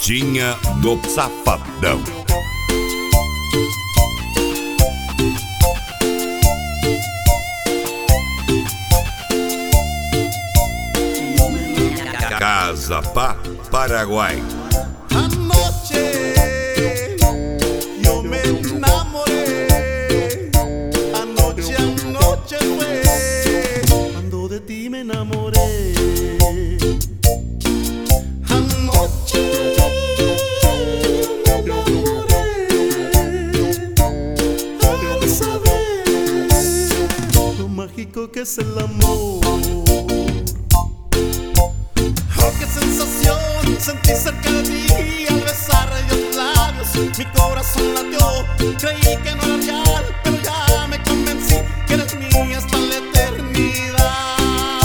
Martinha do Safadão. Casa Pá, Paraguai. Anoche yo me enamoré, anoche fue cuando de ti me enamoré. Anoche yo me enamoré, al saber lo mágico que es el amor. Oh, qué sensación sentí cerca de ti al besar los labios. Mi corazón latió, creí que no era real, pero ya me convencí que eres mía hasta la eternidad.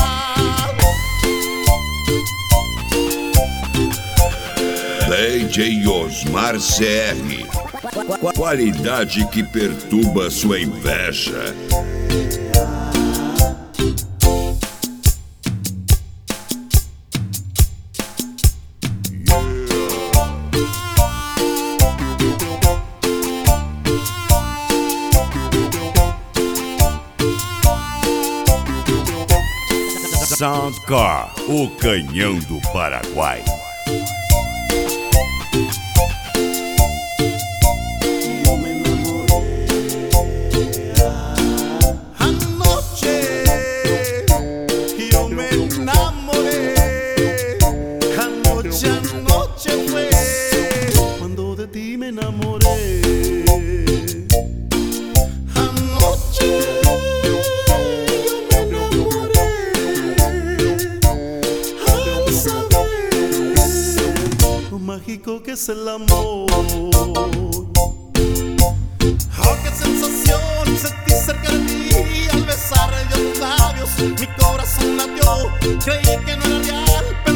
DJ Osmar CR. Qualidade que perturba sua inveja. Soundcar, o canhão do Paraguai. Yo me enamoré. Anoche yo me enamoré. Anoche fue cuando de ti me enamoré. Anoche mágico que es el amor. Oh, qué sensación sentí cerca de ti al besar los labios. Mi corazón latió, creí que no era real.